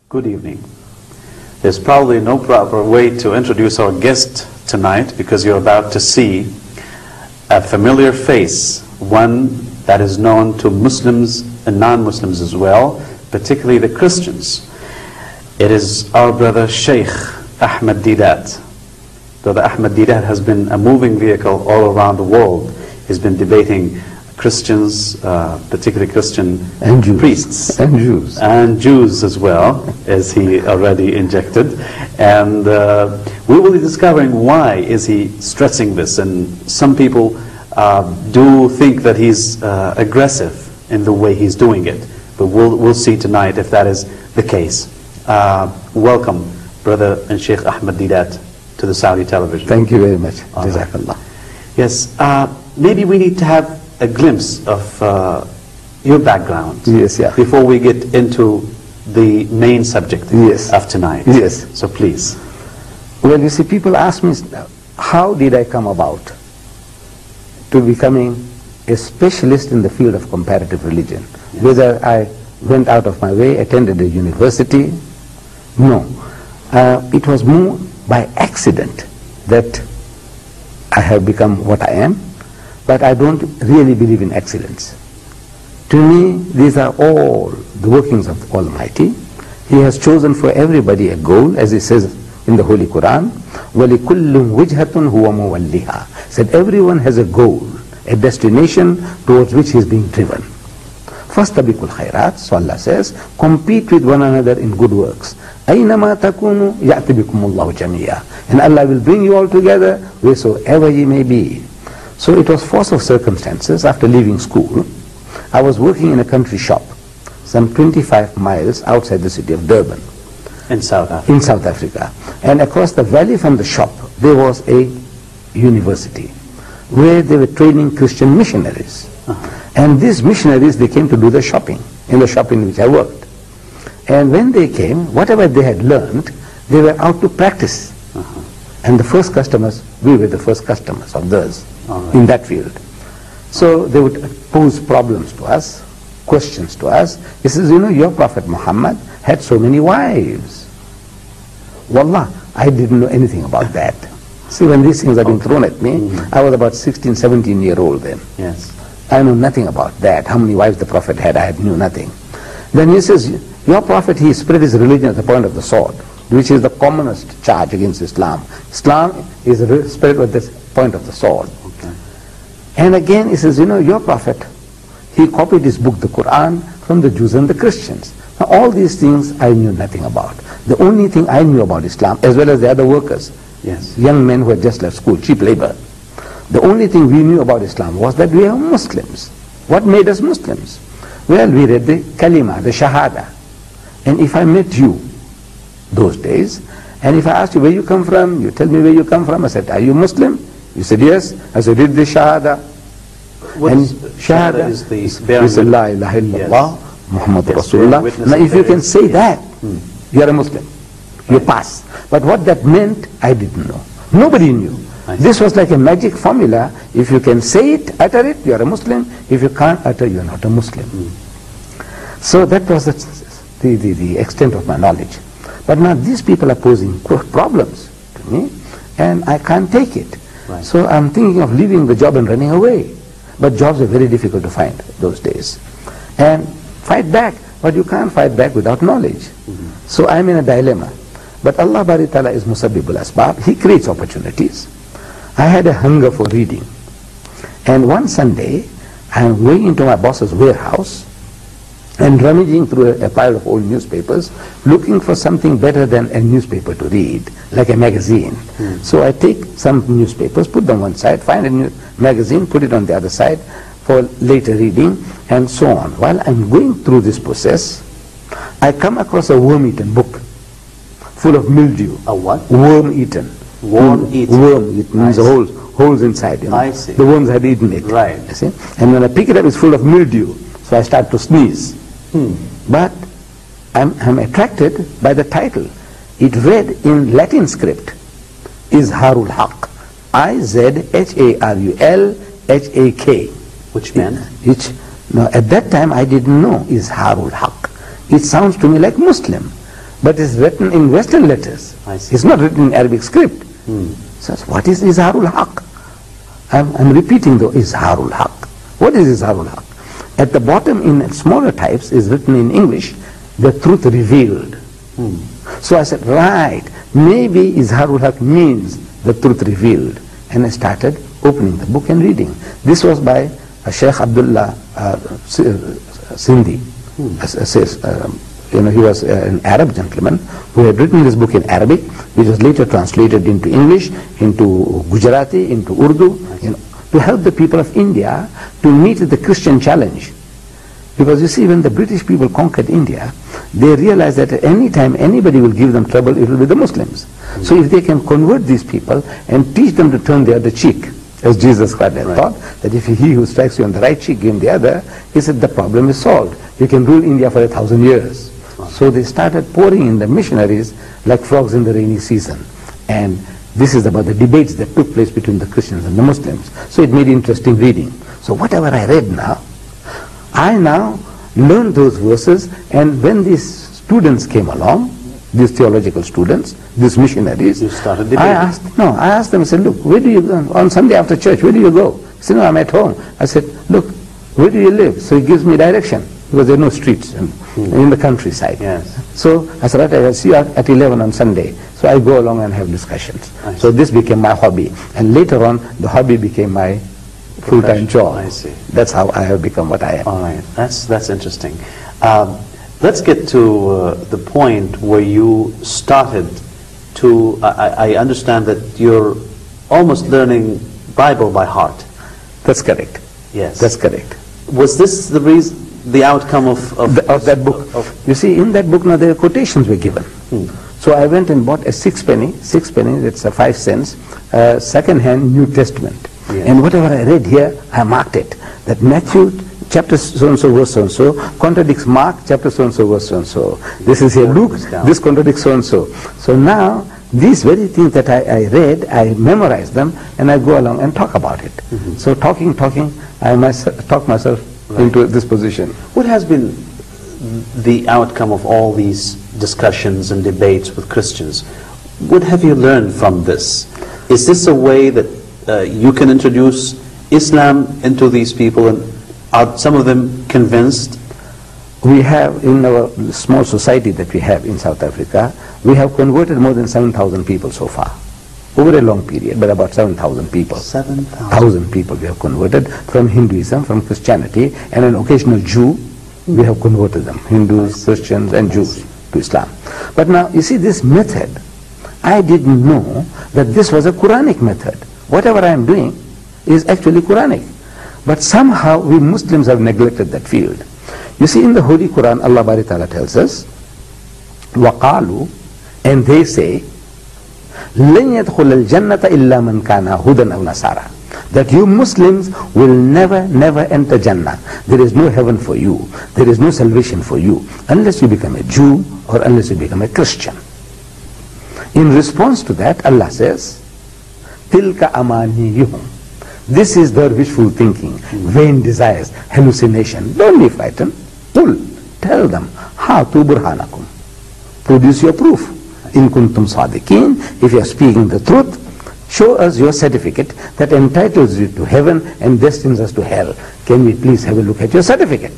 Good evening. There's probably no proper way to introduce our guest tonight because you're about to see a familiar face, one that is known to Muslims and non-Muslims as well, particularly the Christians. It is our brother Sheikh Ahmed Deedat. Brother Ahmed Deedat has been a moving vehicle all around the world. He's been debating Christians, particularly Christian and Jews. Priests. And Jews. And Jews as well, as he already injected. And we will be discovering why is he stressing this. And some people do think that he's aggressive in the way he's doing it. But we'll see tonight if that is the case. Welcome, Brother and Sheikh Ahmed Deedat, to the Saudi television. Thank you very much. Jazakallah. Yes, maybe we need to have a glimpse of your background. Yes, yeah. Before we get into the main subject of tonight. Yes. So please. Well, you see, people ask me, how did I come about to becoming a specialist in the field of comparative religion? Yes. Whether I went out of my way, attended a university? No. It was more by accident that I have become what I am. But I don't really believe in accidents. To me, these are all the workings of the Almighty. He has chosen for everybody a goal, as he says in the Holy Quran, وَلِكُلٌّ وِجْهَةٌ هُوَ مُوَلِّهَا. Said everyone has a goal, a destination towards which he is being driven. فَاسْتَبِقُوا الْخَيْرَاتِ, so Allah says, compete with one another in good works. أَيْنَمَا تَكُونُوا يَأْتِ بِكُمُ اللَّهُ جَمِيعًا. And Allah will bring you all together wheresoever ye may be. So it was force of circumstances. After leaving school, I was working in a country shop, some 25 miles outside the city of Durban. In South Africa. In South Africa. And across the valley from the shop, there was a university where they were training Christian missionaries. And these missionaries, they came to do the shopping, in the shop in which I worked. And when they came, whatever they had learned, they were out to practice. And the first customers, we were the first customers of theirs. In that field. So they would pose problems to us, questions to us. He says, you know, your Prophet Muhammad had so many wives. Wallah, I didn't know anything about that. See, when these things are being thrown at me, I was about 16, 17 year old then. Yes. I know nothing about that. How many wives the Prophet had, I knew nothing. Then he says, your Prophet, he spread his religion at the point of the sword, which is the commonest charge against Islam. Islam is spread at the point of the sword. And again, he says, you know, your Prophet, he copied his book, the Quran, from the Jews and the Christians. Now, all these things I knew nothing about. The only thing I knew about Islam, as well as the other workers, young men who had just left school, cheap labor, the only thing we knew about Islam was that we are Muslims. What made us Muslims? Well, we read the kalima, the shahada. And if I met you those days, and if I asked you where you come from, you tell me where you come from, I said, are you Muslim? You said yes. I said, read the shahada. And shahada is the La ilaha illallah, Muhammad Rasulullah. Now if you can say that, you are a Muslim. You pass. But what that meant, I didn't know. Nobody knew. This was like a magic formula. If you can say it, utter it, you are a Muslim. If you can't utter, you are not a Muslim. So that was the extent of my knowledge. But now these people are posing problems to me, and I can't take it. So I'm thinking of leaving the job and running away. But jobs are very difficult to find those days. And fight back, but you can't fight back without knowledge. So I'm in a dilemma. But Allah Bari Ta'ala is Musabbibul Asbab. He creates opportunities. I had a hunger for reading. And one Sunday, I'm going into my boss's warehouse and rummaging through a pile of old newspapers, looking for something better than a newspaper to read, like a magazine. So I take some newspapers, put them one side, find a new magazine, put it on the other side for later reading, and so on. While I'm going through this process, I come across a worm-eaten book, full of mildew. A what? Worm-eaten. Worm-eaten. Worm-eaten means the holes inside. You know. I see. The worms had eaten it. Right. You see? And when I pick it up, it's full of mildew. So I start to sneeze. But I'm attracted by the title. It read in Latin script, Izharul Haq. I-Z-H-A-R-U-L-H-A-K. Which meant? Now, at that time, I didn't know Izharul Haq. It sounds to me like Muslim. but it's written in Western letters. I see. It's not written in Arabic script. So what is Izharul Haq? I'm repeating though, Izharul Haq. What is Izharul Haq? At the bottom in smaller types is written in English, the truth revealed. So I said, right, maybe Izharul Haq means the truth revealed. And I started opening the book and reading. This was by Sheikh Abdullah Sindhi. He was an Arab gentleman who had written this book in Arabic, which was later translated into English, into Gujarati, into Urdu, to help the people of India to meet the Christian challenge. Because you see, when the British people conquered India, they realized that at any time anybody will give them trouble, it will be the Muslims. So if they can convert these people and teach them to turn the other cheek, as Jesus Christ had taught, that if he who strikes you on the right cheek, give him the other, he said the problem is solved. You can rule India for 1,000 years. So they started pouring in the missionaries like frogs in the rainy season. And this is about the debates that took place between the Christians and the Muslims. So it made interesting reading. So whatever I read now, I now learned those verses, and when these students came along, these theological students, these missionaries, you started debating. I asked them, I said, look, where do you go? On Sunday after church, where do you go? He said, no, I'm at home. I said, look, where do you live? So he gives me direction, because there are no streets in the countryside. Yes. So I said, right, I'll see you at 11 on Sunday. So I go along and have discussions. So this became my hobby. And later on, the hobby became my full-time job. I see. That's how I have become what I am. All right, that's interesting. Let's get to the point where you started to, I understand that you're almost learning Bible by heart. That's correct. Yes. That's correct. Was this the reason, the outcome of that book? You see, in that book now there are quotations were given. So I went and bought a 6 penny, it's a 5 cents, second-hand New Testament. Yes. And whatever I read here, I marked it. That Matthew chapter so-and-so, verse so-and-so, contradicts Mark chapter so-and-so, verse so-and-so. This is here Luke, this contradicts so-and-so. So now, these very things that I read, I memorize them, and I go along and talk about it. So talking, I talk myself into this position. What has been the outcome of all these discussions and debates with Christians? What have you learned from this? Is this a way that you can introduce Islam into these people, and are some of them convinced? We have, in our small society that we have in South Africa, we have converted more than 7,000 people so far. Over a long period, but about 7,000 people. 7,000 people we have converted from Hinduism, from Christianity, and an occasional Jew, we have converted them, Hindus, Christians, and Jews to Islam. But now, you see this method, I didn't know that this was a Quranic method. Whatever I am doing is actually Quranic. But somehow we Muslims have neglected that field. You see, in the Holy Quran, Allah Bari Ta'ala tells us, وَقَالُوا, and they say, لَنْ يَدْخُلَ الْجَنَّةَ إِلَّا مَنْ كَانَ هُدًى أَوْ نَصَارَى, that you Muslims will never enter Jannah. There is no heaven for you. There is no salvation for you unless you become a Jew or unless you become a Christian. In response to that, Allah says, Tilka amaniyuhum. This is their wishful thinking, vain desires, hallucination. Don't be frightened. Tell them, Hatu burhanakum. Produce your proof. In kuntum sadiqeen, if you are speaking the truth, show us your certificate that entitles you to heaven and destines us to hell. Can we please have a look at your certificate?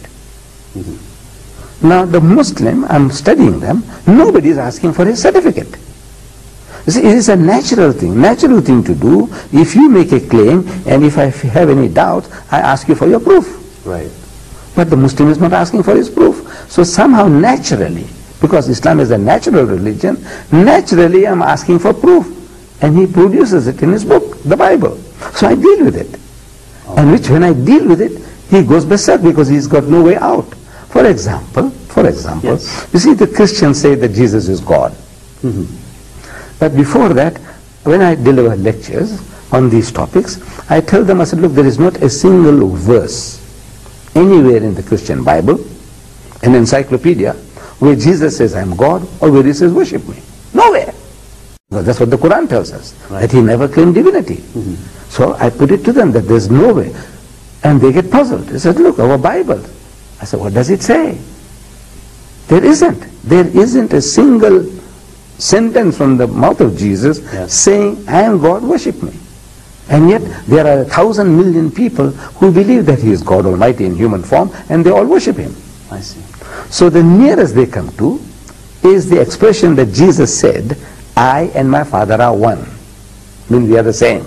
Now the Muslim, I'm studying them, nobody is asking for his certificate. You see, it is a natural thing to do. If you make a claim, and if I have any doubt, I ask you for your proof. Right. But the Muslim is not asking for his proof. So somehow naturally, because Islam is a natural religion, naturally I'm asking for proof. And he produces it in his book, the Bible. So I deal with it. And which when I deal with it, he goes berserk because he's got no way out. For example, yes. You see, the Christians say that Jesus is God. But before that, when I deliver lectures on these topics, I tell them, I said, look, there is not a single verse anywhere in the Christian Bible, an encyclopedia, where Jesus says, I am God, or where he says, worship me. Nowhere. Because that's what the Quran tells us, that he never claimed divinity. So I put it to them that there's no way. And they get puzzled. They said, look, our Bible. I said, what does it say? There isn't. There isn't a single sentence from the mouth of Jesus saying, I am God, worship me. And yet there are 1,000 million people who believe that he is God Almighty in human form, and they all worship him. I see. So the nearest they come to is the expression that Jesus said, I and my Father are one. Means we are the same.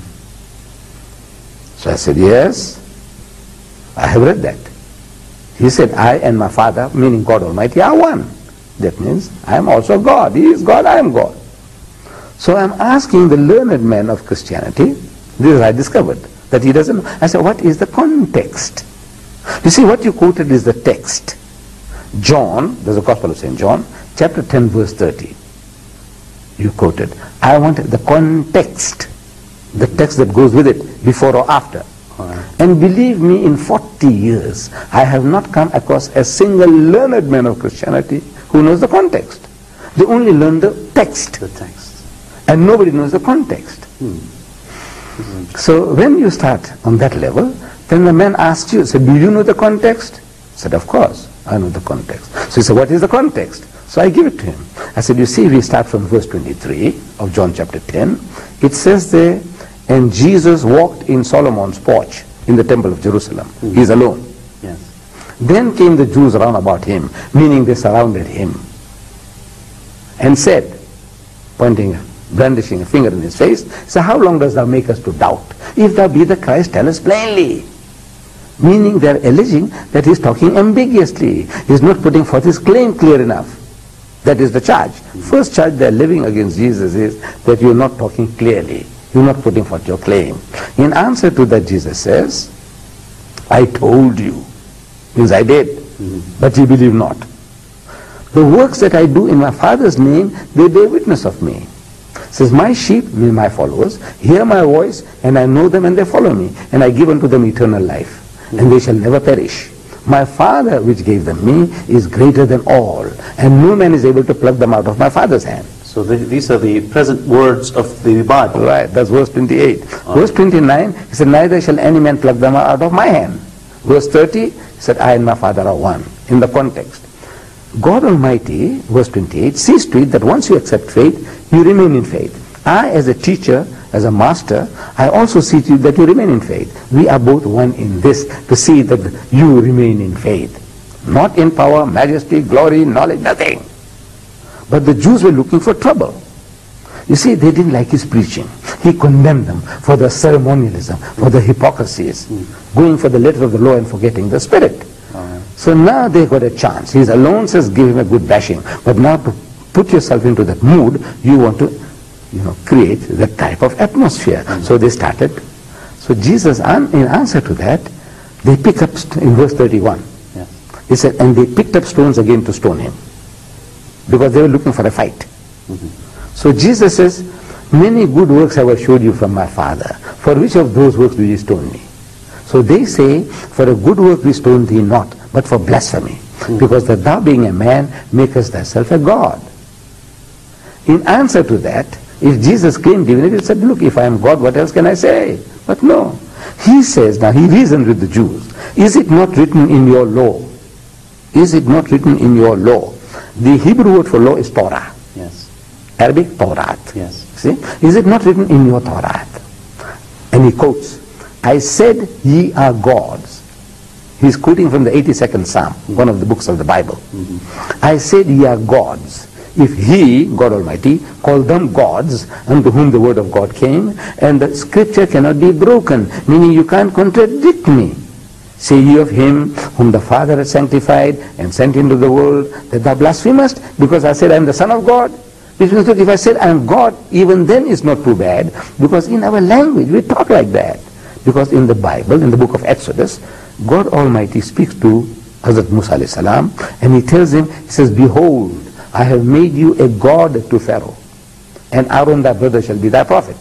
So I said, yes, I have read that. He said, I and my Father, meaning God Almighty, are one. That means I am also God. He is God, I am God. So I'm asking the learned man of Christianity, this is I discovered, that he doesn't know. I said, what is the context? You see, what you quoted is the text. John, there's a Gospel of St. John, chapter 10, verse 30. You quoted. I wanted the context, the text that goes with it, before or after. And believe me, in 40 years, I have not come across a single learned man of Christianity who knows the context. They only learn the text. The text. And nobody knows the context. So when you start on that level, then the man asks you, so do you know the context? I said, of course, I know the context. So he said, what is the context? So I give it to him. I said, you see, we start from verse 23 of John chapter 10. It says there, and Jesus walked in Solomon's porch in the temple of Jerusalem. He's alone. Yes. Then came the Jews round about him, meaning they surrounded him, and said, pointing, brandishing a finger in his face, so how long dost thou make us to doubt? If thou be the Christ, tell us plainly. Meaning they are alleging that he is talking ambiguously. He is not putting forth his claim clear enough. That is the charge. First charge they are levying against Jesus is that you are not talking clearly. You are not putting forth your claim. In answer to that, Jesus says, I told you. Means I did. But ye believe not. The works that I do in my Father's name, they bear witness of me. Says, my sheep, mean my followers, hear my voice, and I know them and they follow me. And I give unto them eternal life. And they shall never perish. My Father which gave them me is greater than all. And no man is able to pluck them out of my Father's hand. So these are the present words of the Bible. Right, that's verse 28. Verse 29, he said, neither shall any man pluck them out of my hand. Verse 30, he said, I and my Father are one. In the context. God Almighty, verse 28, sees to it that once you accept faith, you remain in faith. I, as a teacher, as a master, I also see to you that you remain in faith. We are both one in this, to see that you remain in faith. Not in power, majesty, glory, knowledge, nothing. But the Jews were looking for trouble. You see, they didn't like his preaching. He condemned them for the ceremonialism, for the hypocrisies, going for the letter of the law and forgetting the spirit. So now they got a chance. He's alone, says, give him a good bashing. But now to put yourself into that mood, you want to, create that type of atmosphere. So they started. So Jesus, in answer to that, they pick up, in verse 31, he said, and they picked up stones again to stone him. Because they were looking for a fight. So Jesus says, many good works have I showed you from my Father. For which of those works do ye stone me? So they say, for a good work we stone thee not, but for blasphemy. Because that thou being a man, makest thyself a God. In answer to that, if Jesus claimed divinity, he said, look, if I am God, what else can I say? But no. He says, now he reasoned with the Jews, is it not written in your law? Is it not written in your law? The Hebrew word for law is Torah. Yes. Arabic, Torah. Yes. See? Is it not written in your Torah? And he quotes, I said ye are gods. He's quoting from the 82nd Psalm, one of the books of the Bible. I said ye are gods. If he, God Almighty, called them gods, unto whom the word of God came, and the scripture cannot be broken, meaning you can't contradict me. Say ye of him whom the Father has sanctified and sent into the world, that thou blasphemest, because I said I am the Son of God? Which means, look, if I said I am God, even then it's not too bad, because in our language we talk like that. Because in the Bible, in the book of Exodus, God Almighty speaks to Hazrat Musa alayhi salam, and he tells him, he says, behold, I have made you a God to Pharaoh, and Aaron thy brother shall be thy prophet.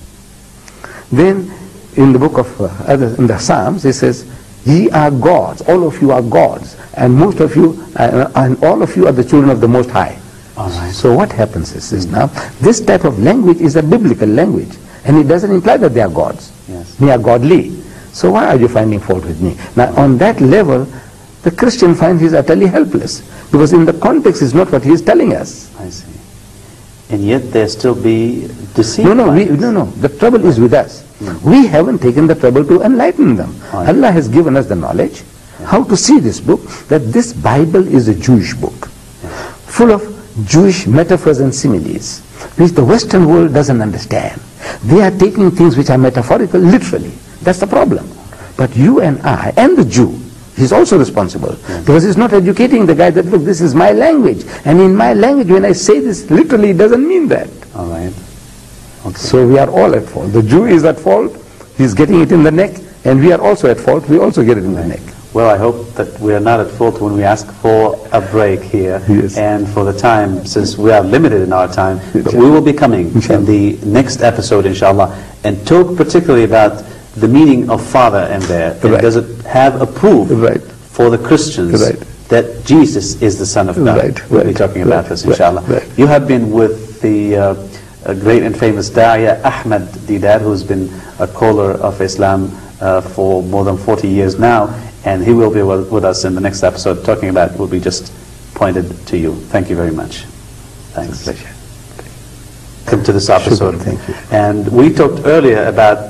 Then in the book of in the Psalms, he says, ye are gods, all of you are gods, and most of you, and all of you are the children of the Most High. Right. So what happens is now, this type of language is a biblical language, and it doesn't imply that they are gods. Yes. They are godly. So why are you finding fault with me? Now on that level, the Christian finds he's utterly helpless, because in the context is not what he is telling us. I see. And yet there still be deceived. No. The trouble is with us. We haven't taken the trouble to enlighten them. Allah has given us the knowledge how to see this book, that this Bible is a Jewish book, full of Jewish metaphors and similes, which the Western world doesn't understand. They are taking things which are metaphorical literally. That's the problem. But you and I, and the Jew, he's also responsible, because he's not educating the guy that, look, this is my language, and in my language when I say this literally, it doesn't mean that. All right. Okay. So we are all at fault. The Jew is at fault, he's getting it in the neck, and we are also at fault, we also get it in the neck. Well, I hope that we are not at fault when we ask for a break here, and for the time, since we are limited in our time, but we will be coming in the next episode, inshallah, and talk particularly about the meaning of father in there. And does it have a proof for the Christians that Jesus is the Son of God? We'll be talking about this, inshallah. You have been with the great and famous Da'iyah Ahmed Deedat, who's been a caller of Islam for more than 40 years now, and he will be with us in the next episode talking about what we just pointed to you. Thank you very much. Thanks. It's a pleasure. Welcome to this episode. Thank you. And we talked earlier about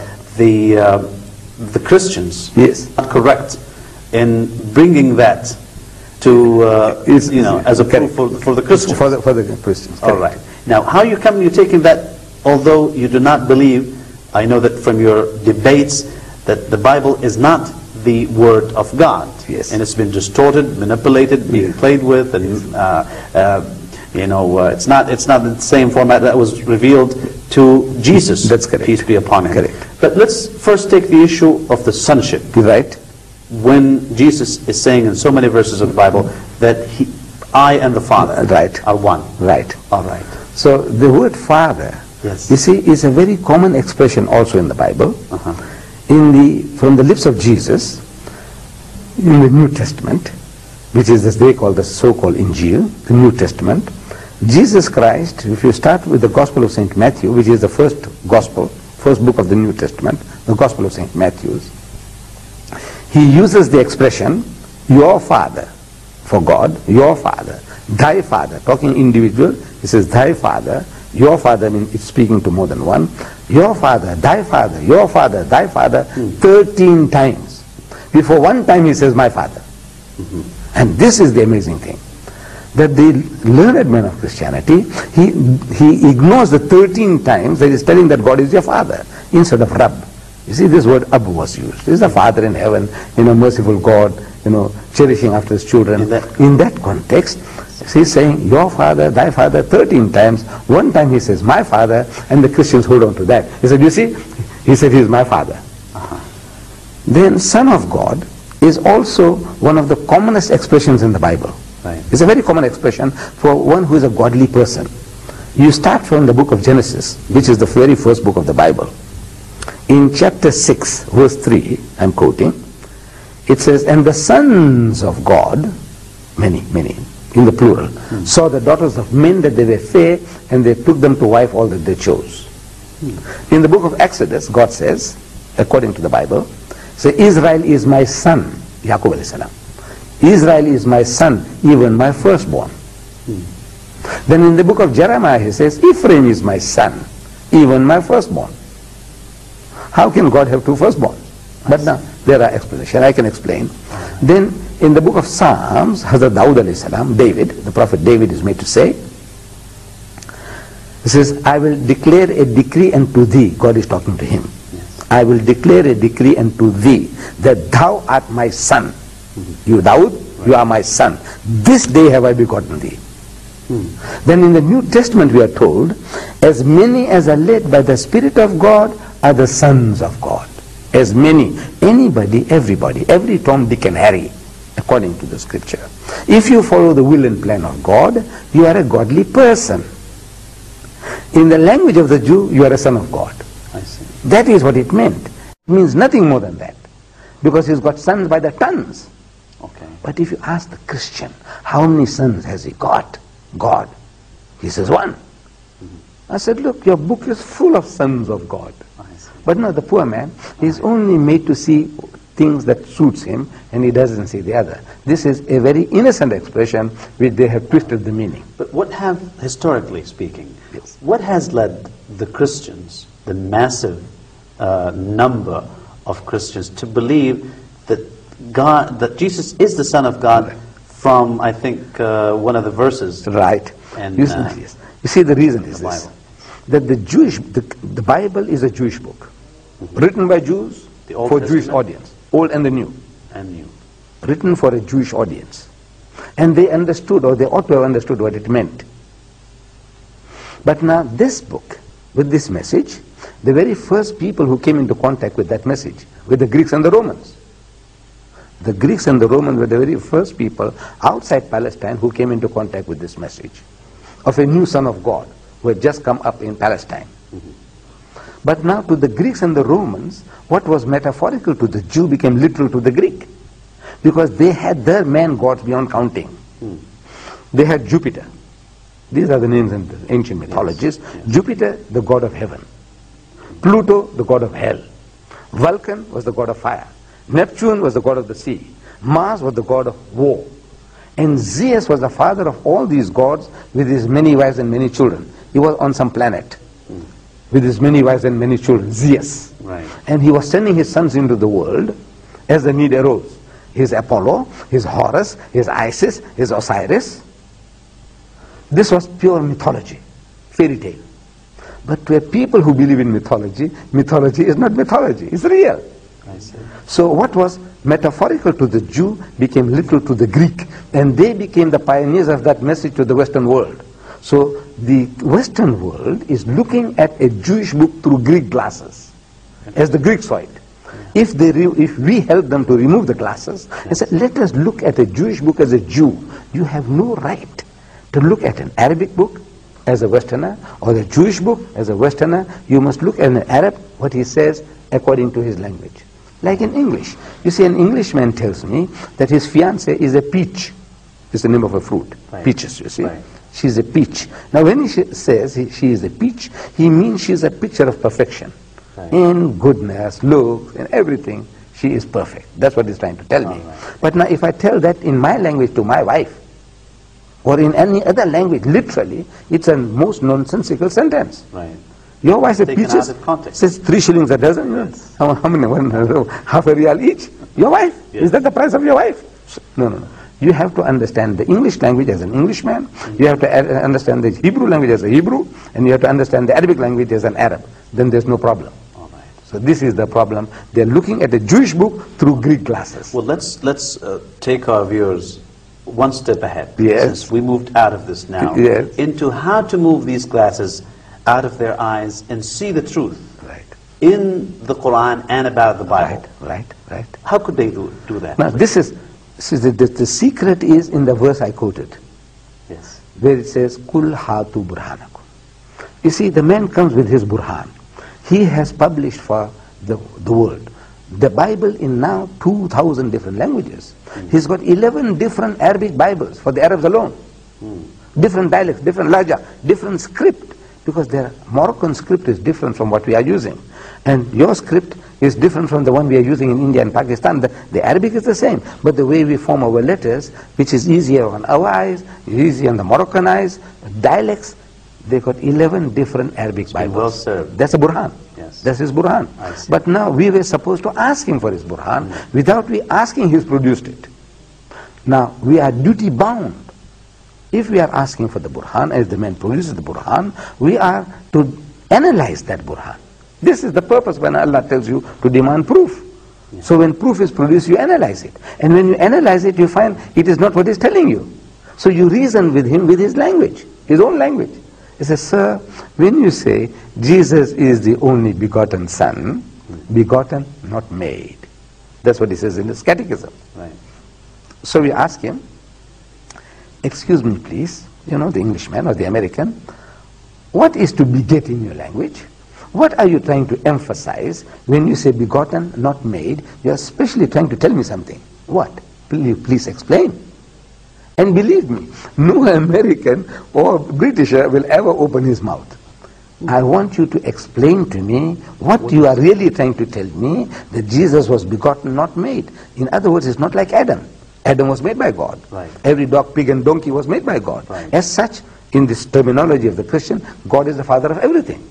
the Christians not correct in bringing that to as a proof for the Christians. For the Christians. All right. Now, how you're taking that, although you do not believe, I know that from your debates, that the Bible is not the Word of God. Yes. And it's been distorted, manipulated, being played with, and it's not the same format that was revealed to Jesus. That's correct. Peace be upon him. Correct. But let's first take the issue of the sonship. Right. When Jesus is saying in so many verses of the Bible that I and the Father are one. Right. All right. So the word Father, you see, is a very common expression also in the Bible. From the lips of Jesus, in the New Testament, which is as they call the so-called Injil, the New Testament, Jesus Christ, if you start with the Gospel of St. Matthew, which is the first book of the New Testament, the Gospel of St. Matthew, he uses the expression, your Father, for God, your Father, thy Father, talking individual, he says thy Father, your Father, I mean it's speaking to more than one, your Father, thy Father, your Father, thy Father, 13 times. Before one time he says my Father. And this is the amazing thing, that the learned man of Christianity, he ignores the 13 times that he's telling that God is your Father, instead of Rabb. You see, this word Ab was used. This is the Father in heaven, merciful God, cherishing after his children. In that context, he's saying, your Father, thy Father, 13 times. One time he says, my Father, and the Christians hold on to that. He said, you see, he said he is my Father. Then Son of God is also one of the commonest expressions in the Bible. It's a very common expression for one who is a godly person. You start from the book of Genesis, which is the very first book of the Bible. In chapter 6, verse 3, I'm quoting, it says, and the sons of God, many, in the plural, saw the daughters of men that they were fair, and they took them to wife all that they chose. In the book of Exodus, God says, according to the Bible, say, Israel is my son, Yaqub alayhi salam. Israel is my son, even my firstborn. Then in the book of Jeremiah, he says, Ephraim is my son, even my firstborn. How can God have two firstborn? But now, there are explanations, I can explain. Then, in the book of Psalms, Hazrat Dawood alayhi salam, David, the prophet David is made to say, he says, I will declare a decree unto thee, God is talking to him. I will declare a decree unto thee, that thou art my son. You Dawood, you are my son. This day have I begotten thee. Then in the New Testament we are told, as many as are led by the Spirit of God are the sons of God. As many, anybody, everybody, every Tom, Dick and Harry, according to the scripture. If you follow the will and plan of God, you are a godly person. In the language of the Jew, you are a son of God. I see. That is what it meant. It means nothing more than that. Because he's got sons by the tons. Okay. But if you ask the Christian, how many sons has he got? God. He says one. I said, look, your book is full of sons of God. But no, the poor man is only made to see things that suits him, and he doesn't see the other. This is a very innocent expression which they have twisted the meaning. But what have, historically speaking, Yes. what has led the Christians, the massive number of Christians, to believe that that Jesus is the Son of God from, I think, one of the verses? Right. And, Yes. You see, the reason is this, Bible. that the Bible is a Jewish book, written by Jews The Old for Jewish Testament? audience, Old and the New, And you. written for a Jewish audience. And they understood, or they ought to have understood what it meant. But now this book, with this message, the very first people who came into contact with that message were the Greeks and the Romans. The Greeks and the Romans were the very first people outside Palestine who came into contact with this message of a new Son of God who had just come up in Palestine. But now to the Greeks and the Romans, what was metaphorical to the Jew became literal to the Greek, because they had their man gods beyond counting. They had Jupiter. These are the names in the ancient mythologies. Yes. Jupiter, the god of heaven. Pluto, the god of hell. Vulcan was the god of fire. Neptune was the god of the sea. Mars was the god of war. And Zeus was the father of all these gods with his many wives and many children. He was on some planet with his many wives and many children, Zeus. Right. And he was sending his sons into the world as the need arose. His Apollo, his Horus, his Isis, his Osiris. This was pure mythology, fairy tale. But to a people who believe in mythology, mythology is not mythology, it's real. I see. So what was metaphorical to the Jew became literal to the Greek, and they became the pioneers of that message to the Western world. So the Western world is looking at a Jewish book through Greek glasses, as the Greeks saw it. If we help them to remove the glasses and say, let us look at a Jewish book as a Jew, you have no right to look at an Arabic book as a Westerner, or a Jewish book as a Westerner. You must look at an Arab, what he says, according to his language. Like in English. You see, an Englishman tells me that his fiancée is a peach. It's the name of a fruit. Right. Peaches, you see. Right. She's a peach. Now when he says she is a peach, he means she's a picture of perfection. Right. In goodness, looks, in everything, she is perfect. That's what he's trying to tell me. Right. But now if I tell that in my language to my wife, or in any other language, literally, it's a most nonsensical sentence. Right. Your wife says Taken peaches, out of context. says 3 shillings a dozen. Yes. How many? Half a real each. Your wife? Yes. Is that the price of your wife? No. You have to understand the English language as an Englishman. You have to understand the Hebrew language as a Hebrew, and you have to understand the Arabic language as an Arab. Then there's no problem. All right. So this is the problem. They're looking at a Jewish book through Greek glasses. Well, let's take our viewers one step ahead. Yes. Since we moved out of this now, Yes. into how to move these glasses out of their eyes and see the truth Right. in the Quran and about the Bible. Right. How could they do that? Now the secret is in the verse I quoted, Yes. where it says, Kul hatu burhanakum. You see, the man comes with his burhan. He has published for the world the Bible in now 2,000 different languages. He's got 11 different Arabic Bibles for the Arabs alone. Different dialects, different lahja, different script, because their Moroccan script is different from what we are using. And your script is different from the one we are using in India and Pakistan. The Arabic is the same, but the way we form our letters, which is easier on our eyes, easier on the Moroccan eyes, dialects, they got 11 different Arabic Bibles. Well served. That's a burhan. Yes. That's his burhan. I see. But now we were supposed to ask him for his burhan. Without we asking, he's produced it. Now we are duty bound. If we are asking for the burhan, as the man produces the burhan, we are to analyze that burhan. This is the purpose when Allah tells you to demand proof. Yeah. So when proof is produced, you analyze it. And when you analyze it, you find it is not what he's telling you. So you reason with him with his language, his own language. He says, sir, when you say Jesus is the only begotten Son, begotten, not made. That's what he says in his catechism. Right. So we ask him, excuse me please, the Englishman or the American, what is to beget in your language? What are you trying to emphasize when you say begotten, not made? You are especially trying to tell me something. What? Please explain. And believe me, no American or Britisher will ever open his mouth. I want you to explain to me what you are really trying to tell me, that Jesus was begotten, not made. In other words, it's not like Adam. Adam was made by God. Right. Every dog, pig and donkey was made by God. Right. As such, in this terminology of the Christian, God is the father of everything,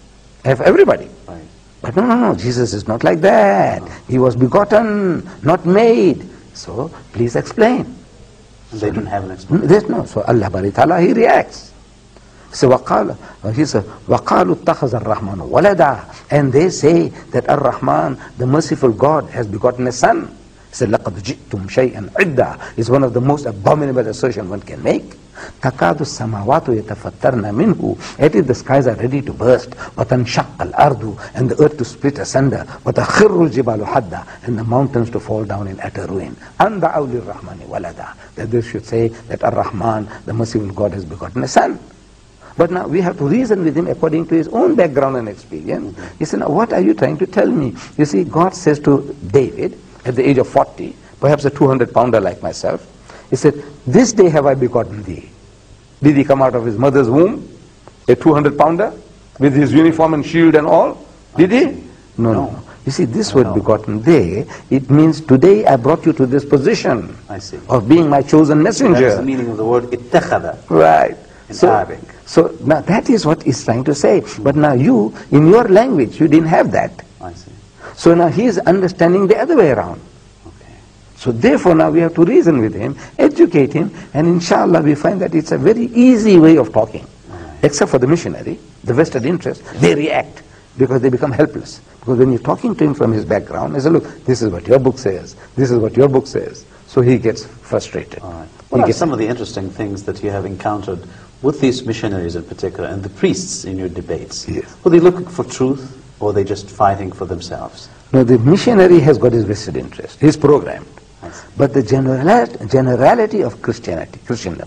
of everybody. Right. But no, Jesus is not like that. No. He was begotten, not made. So, please explain. And they didn't have an explanation. There's no. So Allah Bari Ta'ala, He reacts. So He said, وَقَالُوا اتَّخَذَ الرَّحْمَنُ وَلَدًا. And they say that Ar-Rahman, the merciful God, has begotten a son. He said, لَقَدْ جِئْتُمْ شَيْئًا عِدًّا. It's one of the most abominable assertions one can make. تَكَادُ السَّمَاوَاتُ يَتَفَطَّرْنَ مِنْهُ. It is the skies are ready to burst. وَتَنْشَقَّ الْأَرْضُ. And the earth to split asunder. وَتَخِرُّ الْجِبَالُ حَدًّا. And the mountains to fall down in utter ruin. أَنْ دَعَوْا لِلرَّحْمَنِ وَلَدًا. That they should say that Ar-Rahman, the merciful God, has begotten a son. But now we have to reason with him according to his own background and experience. He said, now what are you trying to tell me? You see, God says to David, at the age of 40, perhaps a 200-pounder like myself, He said, this day have I begotten thee. Did he come out of his mother's womb, a 200-pounder, with his uniform and shield and all? Did he? No. You see, this word begotten day, it means today I brought you to this position of being my chosen messenger. That's the meaning of the word ittakhada. Right. In Arabic. So now that is what he's trying to say. But now you, in your language, you didn't have that. I see. So now he is understanding the other way around. Okay. So therefore now we have to reason with him, educate him, and inshallah we find that it's a very easy way of talking. Except for the missionary, the vested interest, they react because they become helpless. Because when you're talking to him from his background, he says, look, this is what your book says, this is what your book says. So he gets frustrated. All right. What are some of the interesting things that you have encountered with these missionaries in particular, and the priests in your debates? Yes. Were they looking for truth, or are they just fighting for themselves? No, the missionary has got his vested interest. He's programmed. But the generality of Christendom,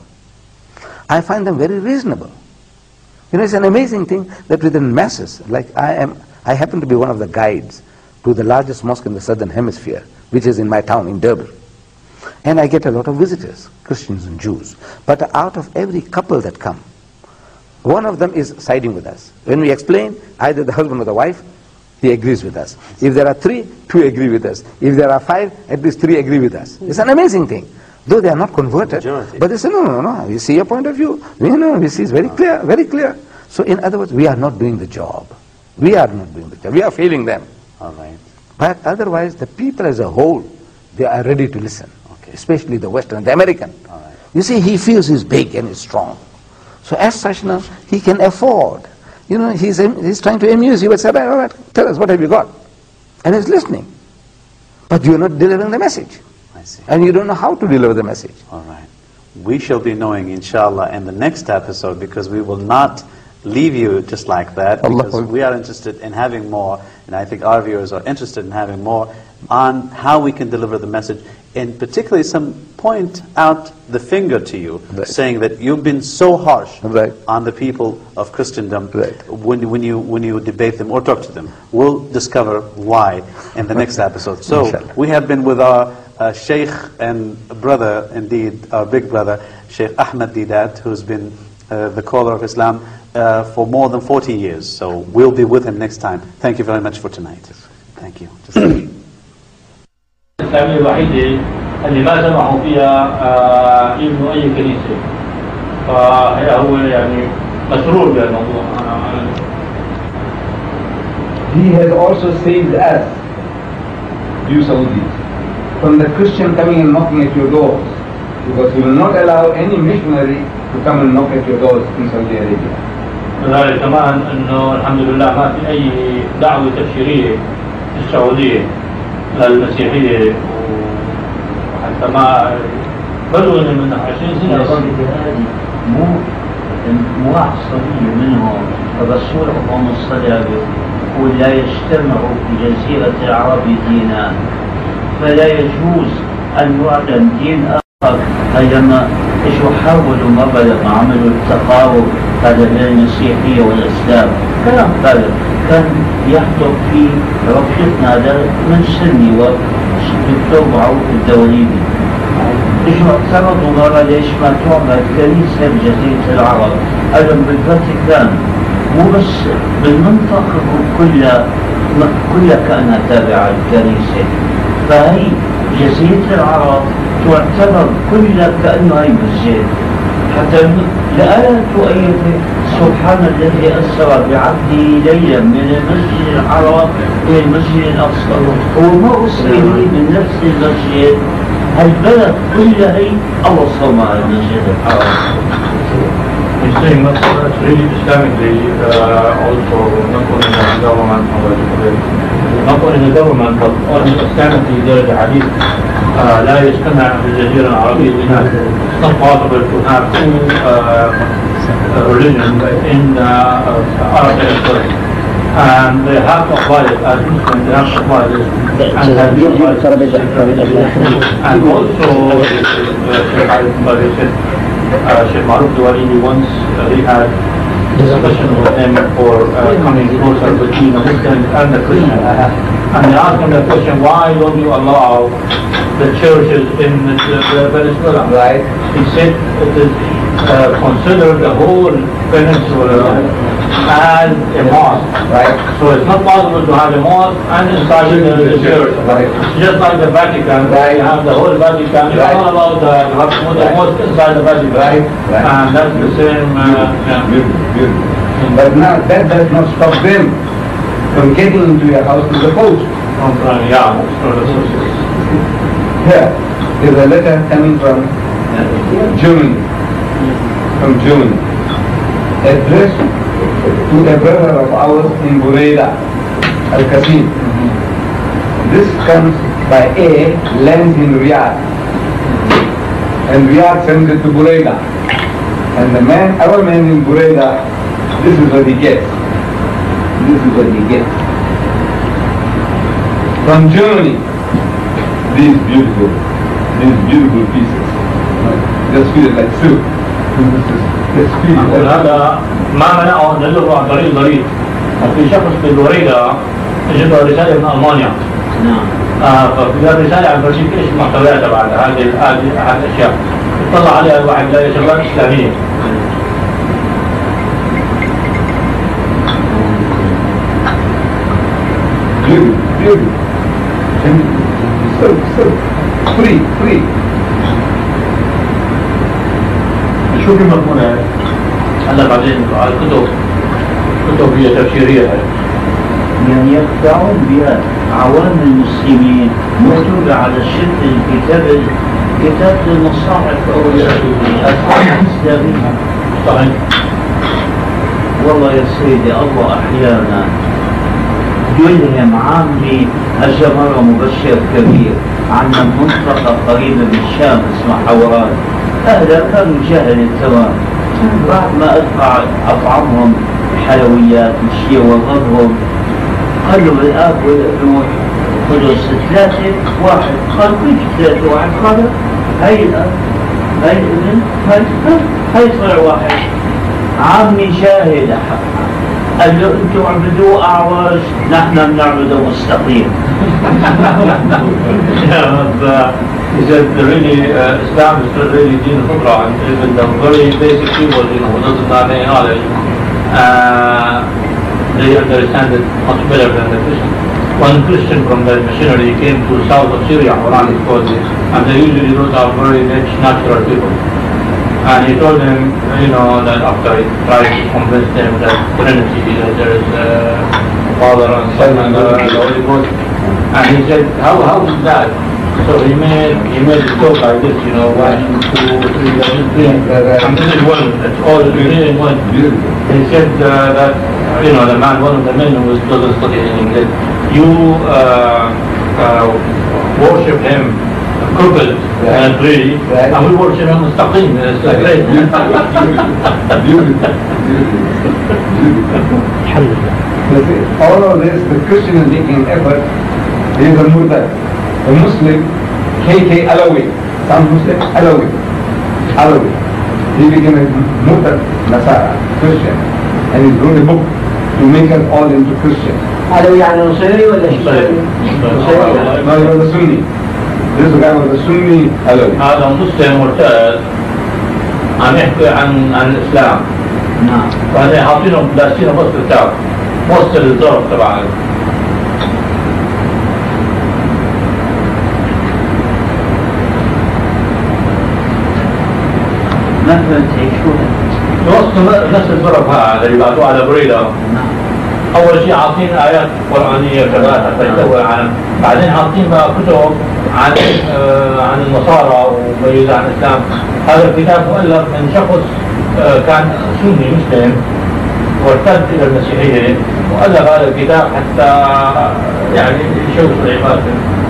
I find them very reasonable. You know, it's an amazing thing that within masses, like I happen to be one of the guides to the largest mosque in the southern hemisphere, which is in my town, in Durban. And I get a lot of visitors, Christians and Jews. But out of every couple that come, one of them is siding with us. When we explain, either the husband or the wife, he agrees with us. If there are 3, 2 agree with us. If there are 5, at least 3 agree with us. It's an amazing thing. Though they are not converted, but they say, no, we see your point of view. We see it's very clear, very clear. So in other words, we are not doing the job. We are not doing the job. We are failing them. All right. But otherwise, the people as a whole, they are ready to listen. Okay. Especially the Western, the American. All right. You see, he feels he's big and he's strong. So as such now, he can afford. You know, he's trying to amuse you. But say, all right, tell us, what have you got? And he's listening. But you're not delivering the message. I see. And you don't know how to deliver the message. All right. We shall be knowing, inshallah, in the next episode, because we will not leave you just like that, because we are interested in having more, and I think our viewers are interested in having more on how we can deliver the message, and particularly some point out the finger to you, saying that you've been so harsh on the people of Christendom when you debate them or talk to them. We'll discover why in the next episode. So we have been with our Sheikh and brother, indeed, our big brother, Sheikh Ahmed Deedat, who's been the caller of Islam for more than 40 years. So we'll be with him next time. Thank you very much for tonight. Thank you. الإسلامية الوحيدة اللي ما سمحوا فيها يبنوا أي كنيسة، فهو يعني مسرور بالموضوع. He has also saved us, you Saudis, from the Christian coming and knocking at your doors, because he will not allow any missionary to come and knock at your doors in Saudi Arabia. وذلك كمان انه الحمد لله ما في اي دعوه تبشيريه في السعوديه للمسيحيه، وحتى ما بلغنا من 20 سنه. هذه مو عصبيه منهم. الرسول اللهم صل عليه يقول لا يجتمع في جزيره العرب دينان، فلا يجوز ان يعلن دين اخر. هيما ايش حاولوا ما بلغ عملوا التقارب هذا بين المسيحيه والاسلام، كلام فارغ. كان يحضر في رابطتنا هذا من سني والدكتور معروف الدوليبي. ايش اعترضوا مرة ليش ما تعمل كنيسة بجزيرة العرب؟ قالوا بالفاتيكان مو بس بالمنطقة كلها كأنها تابعة للكنيسة. فهي جزيرة العرب تعتبر كلها كأنه هي مسجد، حتى لألا تؤيد سبحان الذي أسرى بعبده ليلا من المسجد الحرام إلى المسجد الأقصى. هو ما أسري من نفس المسجد، البلد كلها هي الله صنع المسجد الحرام. He's saying that's really Islamically also not only in the government, not only in the government, but also Islamically there is a hadith لا يجتمع في الجزيرة العربية إناث. It's not possible to have two religions in Arab territory. And they have to apply it as Muslims, they have to apply this. And also, Sheikh Maruf Diwali once he had discussion with him for coming closer between the Muslims and the Christians. And they asked him the question, why don't you allow the churches in Venezuela? Right. He said it is considered the whole peninsula as a mosque. Right. So it's not possible to have a mosque and inside the church. Right. Just like the Vatican, Right. you have the whole Vatican. It's Right. not allowed to have the mosque inside the Vatican. Right. Right. And that's the same. Beautiful. But now that does not stop them from getting into your house to the post. Yeah, for the socialists. Here is a letter coming from Germany. From Germany. Addressed to a brother of ours in Burayda, Al-Qasim. This comes by air, lands in Riyadh. And Riyadh sends it to Burayda. And the man, our man in Burayda, this is what he gets. This is what he gets. From Germany, these beautiful pieces. Just feel like soup. Just feel هذا ما منعه أن يجره عن طريق ضريب. في شخص في الوريدة جبه رسالة من ألمانيا. نعم. ففي الرسالة عن برشيك إيش محتوياتها بعد هذه الأشياء. اطلع عليها الواحد لا شغلات إسلامية. Beautiful. And so free. شو في مضمونها؟ هلا بعدين على الكتب هي تفسيرية. يعني يخدعون بها عوام المسلمين مكتوبة على شكل كتاب المصاحف أو الإسلامية. صحيح. والله يا سيدي الله أحيانا يلهم عاملي الجمرة مبشر كبير عن منطقة قريبة من الشام اسمها حوران. أهلا كانوا جهل تمام. بعد ما أطعمهم حلويات وشيء وغضهم قالوا الآب والابن قدس 3 1 قال كيف 3 1 قال هاي الآب هاي الابن هاي صار 1 عمي شاهد قال له انتم عبدوا اعوج نحن بنعبد مستقيم. He said really Islam is really deen al-Fitra, and even the very basic people, who doesn't have any knowledge, they understand it much better than the Christian. One Christian from the missionary came to south of Syria, Oran is called it, and they usually those are very rich natural people. And he told them, that after he tried to convince them that Trinity, there is Father and Son and the Holy Ghost, and he said, how is that? So he made a joke like this, 1, 2, 3, and this is one, it's all really one. He said that, the man, one of the men who doesn't study anything, that you worship him crooked and tree, and we worship him mustaqim, it's like great. All of this, the Christian is making effort. He is a murtad, a Muslim, KK Alawi, some Muslim Alawi. He became a murtad, Nasara, Christian, and he wrote a book to make us all into Christians. علوي يعني نصيري ولا شيعي؟ No, he was a Sunni. This guy was a Sunni Alawi. هذا مسلم مرتد عم يحكي عن الإسلام نعم. وبعدين حاطينهم بلاستين وسط الكعب وسط الظرف تبع ما فهمت شو وسط نفس الظرف هذا اللي بعتوه على بريدة. نعم. أول شيء عاطين آيات قرآنية كذا حتى يسوي العالم، بعدين عاطين بقى كتب عن النصارى وميزة عن الإسلام. هذا الكتاب مؤلف من شخص كان سني مسلم وارتد إلى المسيحية وألف هذا الكتاب حتى يعني يشوف العباد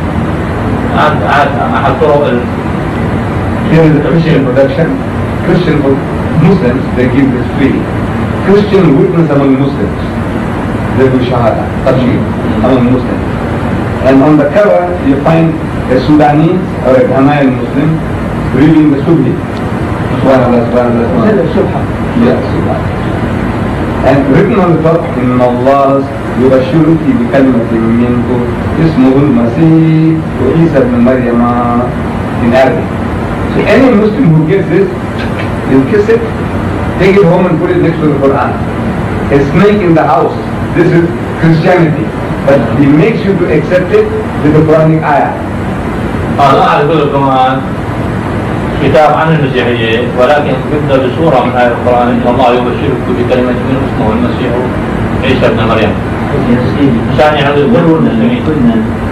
أحد طرق Here is the Christian production. Christian Muslims, they give this free. Christian witness among Muslims. They do shahada, tashheed among Muslims. And on the cover you find a Sudanese or a Ghanaian Muslim reading the Subhi. Subhanallah, Subhanallah, Subhanallah. Yes, Subhanallah. And written on the top, إن الله يبشرك بكلمة منه اسمه المسيح وعيسى ابن مريم in Arabic. So any Muslim who gets this, you kiss it, take it home and put it next to the Quran. A snake in the house. This is Christianity. But he makes you to accept it with the Quranic ayah. هذا أعرف كمان كتاب عن المسيحية ولكن يبدأ بسورة من آية القرآن إن الله يبشرك بكلمة منه اسمه المسيح عيسى ابن مريم. يا سيدي عشان يعرضوا المسلمين. كنا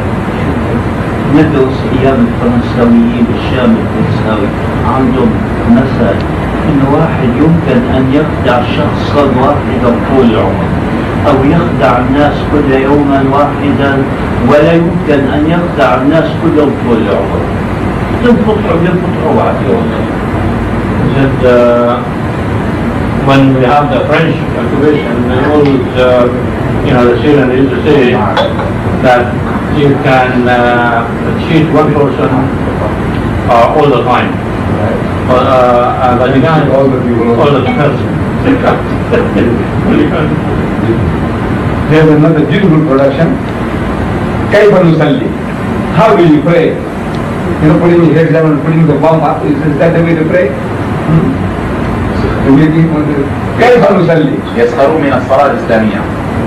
ندرس أيام الفرنساويين بالشام الفرنساوي عندهم مثل إن واحد يمكن أن يخدع شخصا واحدا طول العمر أو يخدع الناس كل يوما واحدا ولا يمكن أن يخدع الناس كلهم طول العمر. ينفطروا بعد يوم. When we have the French occupation, they always, the Syrians used to say that you can cheat one person all the time. But you can't all the time. Here's another beautiful production. كيف نصلي? How do you pray? Putting your head down and putting the palm up, is that the way to pray? كيف نصلي؟ يسخرون من الصلاة الإسلامية.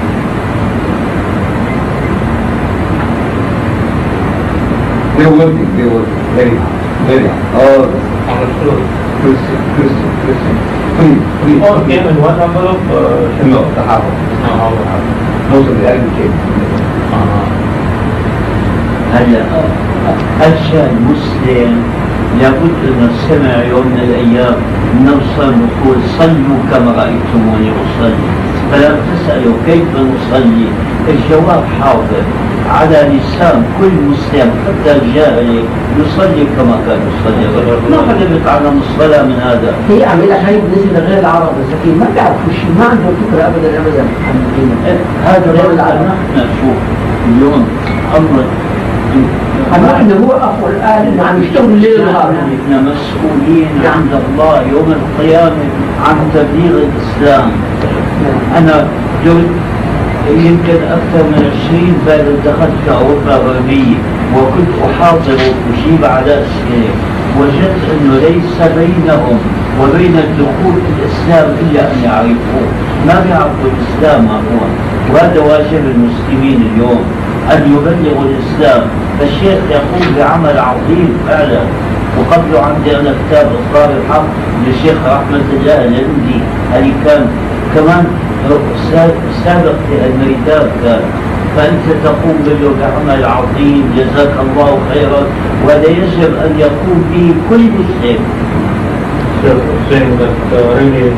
They're working, very hard. Oh, Christian. Please. All came in one envelope? No, the half. Most of the came. هلا أجل مسلم لابد أن نستمع يوم من الأيام نوصل نقول صلوا كما رأيتموني أصلي. فلا تسألوا كيف نصلي، الجواب حاضر على لسان كل مسلم حتى الجاهلي يصلي كما كان يصلي. ما حدا بيتعلم الصلاة من هذا. هي عملها هاي بالنسبة لغير العرب الزكيين ما بيعرفوا شيء، ما عندهم فكرة أبدا هذا غير العرب. نحن شوف اليوم أمر نحن هو أخو الآن عم يشتغلوا الليل والنهار. نحن مسؤولين عند الله يوم القيامة عن تبليغ الإسلام. أنا يمكن أكثر من 20 سنة دخلت في أوروبا الغربية وكنت أحاضر أجيب على أسئلة، وجدت أنه ليس بينهم وبين الدخول في الإسلام إلا أن يعرفوه، ما بيعرفوا الإسلام ما هو. وهذا واجب المسلمين اليوم أن يبلغوا الإسلام. فالشيخ يقوم بعمل عظيم فعلا. وقبله عندي أنا كتاب إصرار الحق للشيخ رحمة الله الهندي اللي كان كمان سابق في الميدان كان. فأنت تقوم به بعمل عظيم جزاك الله خيرا، وهذا يجب أن يقوم به كل مسلم. Saying that really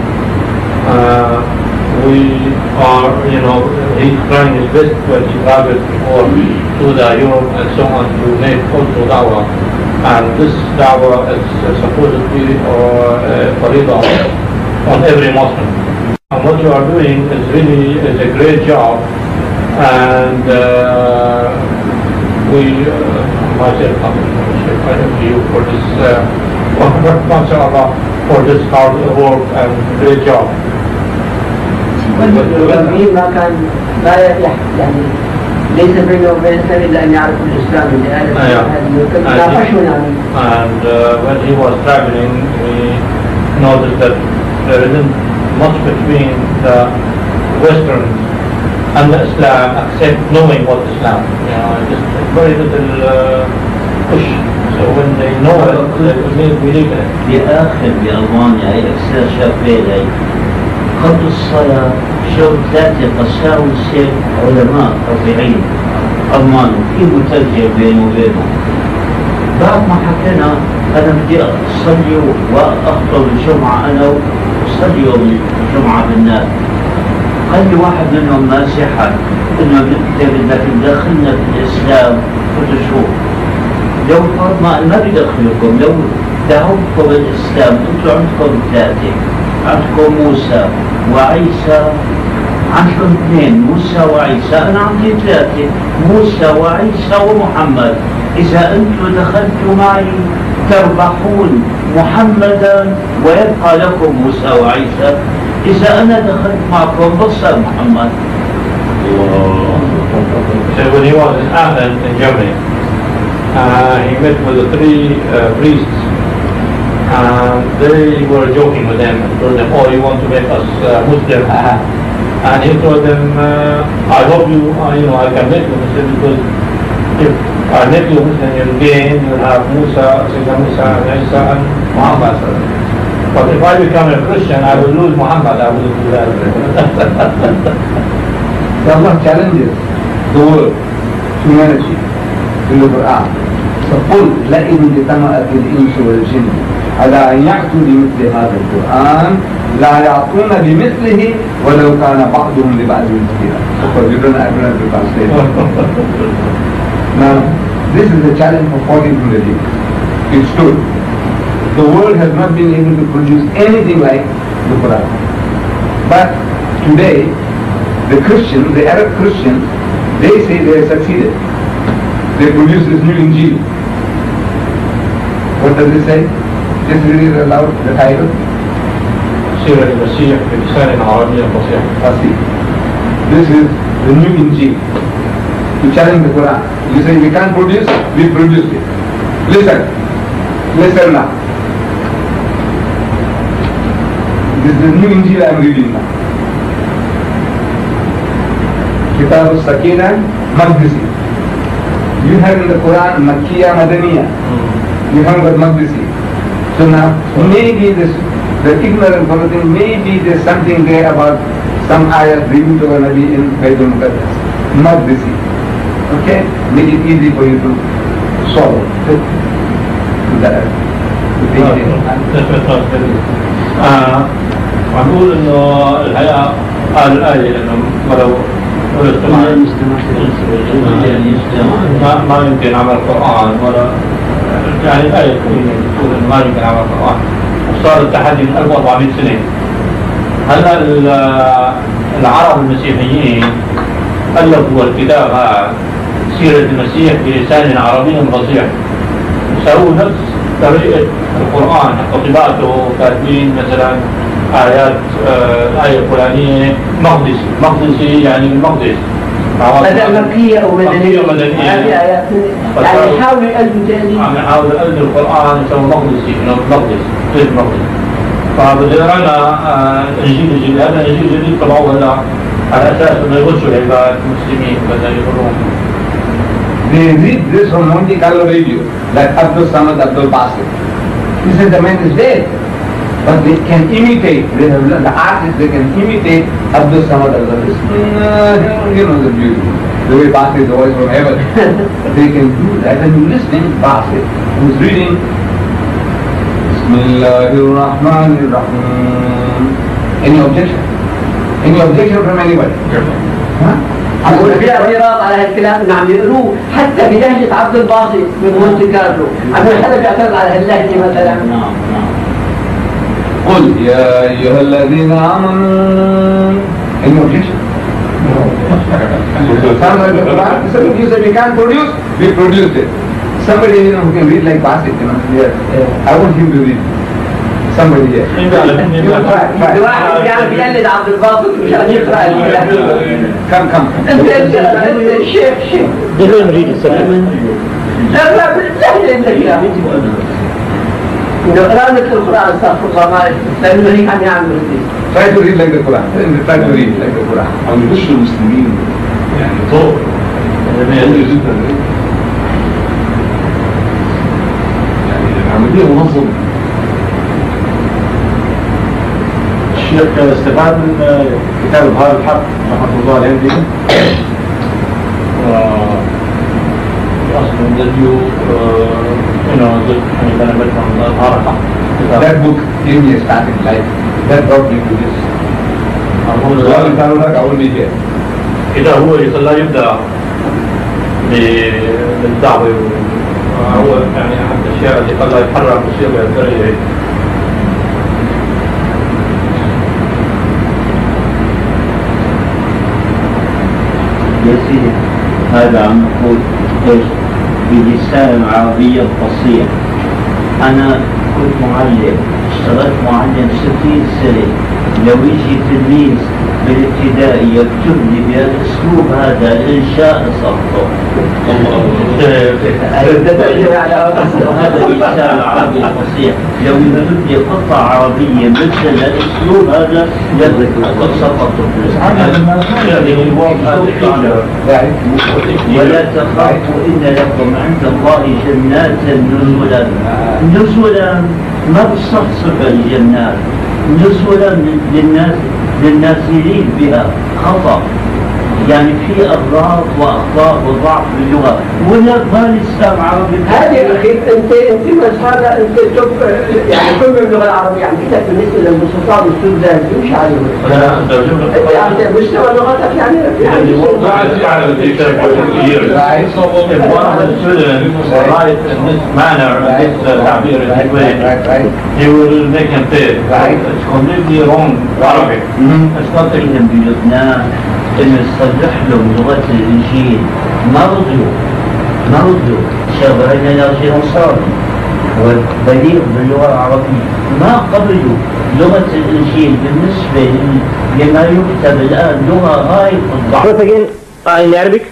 we are, he's trying his best to establish or to the Europe and so on to make also da'wah. And this da'wah is supposed to be faridah on every Muslim. And what you are doing is really a great job. And myself, I thank you for this, for this hard work and great job. والمسلمين ما كان لا يعني ليس بينه وبين الإسلام إلا أن يعرفوا الإسلام And when he was traveling, he noticed that there isn't much between the Western and the Islam, except knowing what Islam. Just very little push. So when they know it, they will believe it. بآخر بألمانيا هي أكثر شافعي قبل الصلاة شو ثلاثة قساوي سير علماء رفيعين ألمان في مترجم بينه وبينهم. بعد ما حكينا أنا بدي أصلي وأخطب الجمعة أنا وأصلي يوم الجمعة بالناس. قال لي واحد منهم ناصحا إنه بدك تدخلنا في الإسلام وتشوف. لو فرض ما بدخلكم لو دعوتكم الإسلام أنتم عندكم ثلاثة، عندكم موسى وعيسى، عندكم اثنين موسى وعيسى، أنا عندي ثلاثة موسى وعيسى ومحمد. إذا أنتم دخلتوا معي تربحون محمدا ويبقى لكم موسى وعيسى. إذا أنا دخلت معكم بصر محمد. So when he was in Aachen in Germany, he met with the three priests, and they were joking with them and told them, "Oh, you want to make us Muslim?" And he told them, "I hope I can make you Muslim, because if I make you Muslim, you'll gain, you'll have Musa, Sayyidina Musa, and Isa, and Muhammad. But if I become a Christian, I will lose Muhammad. I will do that." Allah challenges the world, humanity, in the Quran. فقل لئن اجتمعت الإنس والجن على أن يأتوا بمثل هذا القرآن لا يأتون بمثله ولو كان بعضهم لبعض ظهيرا. So you don't have to translate. Now, this is a challenge for 1400 years. It's true. The world has not been able to produce anything like the Quran. But today, the Arab Christians, they say they have succeeded. They produce this new Injil. What does it say? Just read it aloud, the title. سيرة المسيح بلسان عربي فصيح. This is the new Injil. To challenge the Quran. You say we can't produce, we produce it. Listen now. This is the new Injil I am reading now. Kitab al-Sakina, Maqdisi. You have in the Quran Makkiya, Madaniya. You have got Maqdisi. So now, maybe the ignorant person, maybe there's something there about some ayat revealed to a Nabi in Baitul Muqaddas. Maqdisi. Okay? Make it easy for you to solve. أقول إنه الحقيقة قال الآية إنه ولو ما يمكن عمل القرآن ولا يعني الآية الكريمة تقول إنه ما يمكن عمل القرآن، وصار التحدي من 1400 سنة. هلا العرب المسيحيين ألفوا الكتاب هذا سيرة المسيح بلسان عربي فصيح، سووا نفس طريقة القرآن، خطباته كاتبين مثلا آيات الآية الفلانية مقدسي يعني من مقدس. هذا مكية أو مدنية. هذه آيات يعني يحاولوا يألفوا تاني. يحاولوا يألفوا القرآن يسووا مقدسي إنه مقدس غير مقدس. فبدنا الإنجيل الجديد، هذا الإنجيل الجديد طبعوه هلا على أساس إنه يغشوا العباد المسلمين بدنا يقولون. They read this on Monte Carlo radio, like Abdul Samad Abdul Basit. He said the man is dead, but they can imitate. They have learned, the artists, they can imitate Abdul Samad Abdul Basit. You know the beauty, the way Basit is the voice from heaven. They can do that, and you listening Basit, who's reading Bismillahirrahmanirrahim. Any objection? Any objection from anybody? Huh? أقول في اعتراض على هالكلام إنه عم يقولوه حتى بلهجة عبد الباسط من مونتي كارلو، أقول حدا بيعترض على هاللهجة مثلا. قل يا أيها الذين آمنوا. Any objection? Somebody you said we can't produce, we produced it. Somebody who can read like Basit, I want him to read. Somebody here. واحد يعني بيقلد عبد الباسط مشان يقرأ الكلام. Come. أنت الشيخ. دلوقتي نريد السلام. لا باللهجة أنت إنه قراءة القرآن استغفر الله ما لأنه هيك عم يعمل Try to read like the Quran. Try to read like the Quran. عم يغشوا المسلمين يعني طرق غالية جدا يعني العملية منظمة. الشيخ استفاد من كتاب بهار الحق رحمة الله الهندي أصلا الذي That book gave me a starting life. That brought me to this. إذا هو يخلاه يبدأ بالدعوة هو يعني أحد الأشياء اللي خلاه يتحرك ويصير بهالطريقة. يا سيدي هذا عم نقول ايش بلسان عربي فصيح. أنا كنت معلم، اشتغلت معلم 60 سنة. لو يجي تلميذ بالابتدائي يكتب لي بالاسلوب هذا الانشاء صفته. هذا لسان عربي فصيح. لو يكتب لي قطعة عربية مثل الاسلوب هذا سقطت. ولا تخافوا إن لكم عند الله جنات نزلا. نزلا ما بتصفصف الجنات، نزلا للنازلين بها خطأ. يعني في أغراض وأخطاء وضعف باللغة ولا ما لسان عربي. هذه أخي أنت مسألة أنت شوف يعني كل اللغة العربية عم تحكي بالنسبة للمستطاب والسودان مش عليهم. أنت مستوى لغتك يعني He will make him pay. It's completely wrong Arabic. أشتغل بلبنان إنه يصلح لهم لغة الإنجيل ما رضوا شغلنا يا نصارى والبليغ باللغة العربية ما قبلوا لغة الإنجيل بالنسبة لما يكتب الآن لغة غاية الضعف. Once again in Arabic.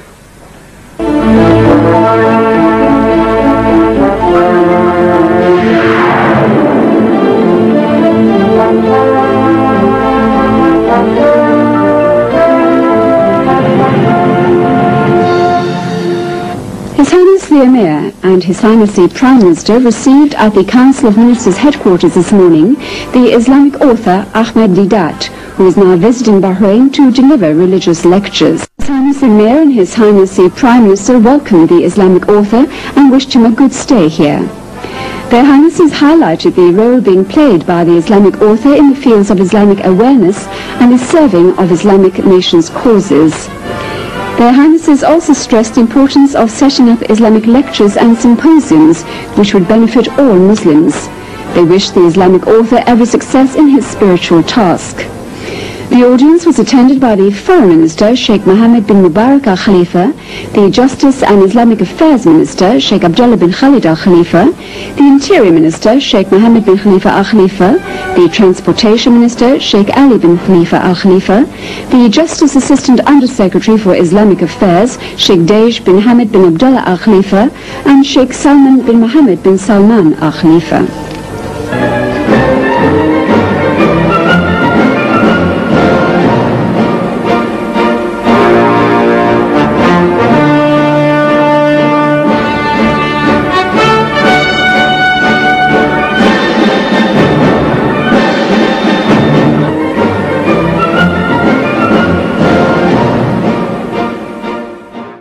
His Highness the Emir and His Highness the Prime Minister received at the Council of Ministers headquarters this morning the Islamic author Ahmed Deedat, who is now visiting Bahrain to deliver religious lectures. His Highness the Emir and His Highness the Prime Minister welcomed the Islamic author and wished him a good stay here. Their Highnesses highlighted the role being played by the Islamic author in the fields of Islamic awareness and the serving of Islamic nations' causes. Their Highnesses also stressed the importance of setting up Islamic lectures and symposiums which would benefit all Muslims. They wished the Islamic author every success in his spiritual task. The audience was attended by the Foreign Minister, Sheikh Mohammed bin Mubarak Al Khalifa, the Justice and Islamic Affairs Minister, Sheikh Abdullah bin Khalid Al Khalifa, the Interior Minister, Sheikh Mohammed bin Khalifa Al Khalifa, the Transportation Minister, Sheikh Ali bin Khalifa Al Khalifa, the Justice Assistant Under-Secretary for Islamic Affairs, Sheikh Dej bin Hamid bin Abdullah Al Khalifa, and Sheikh Salman bin Mohammed bin Salman Al Khalifa.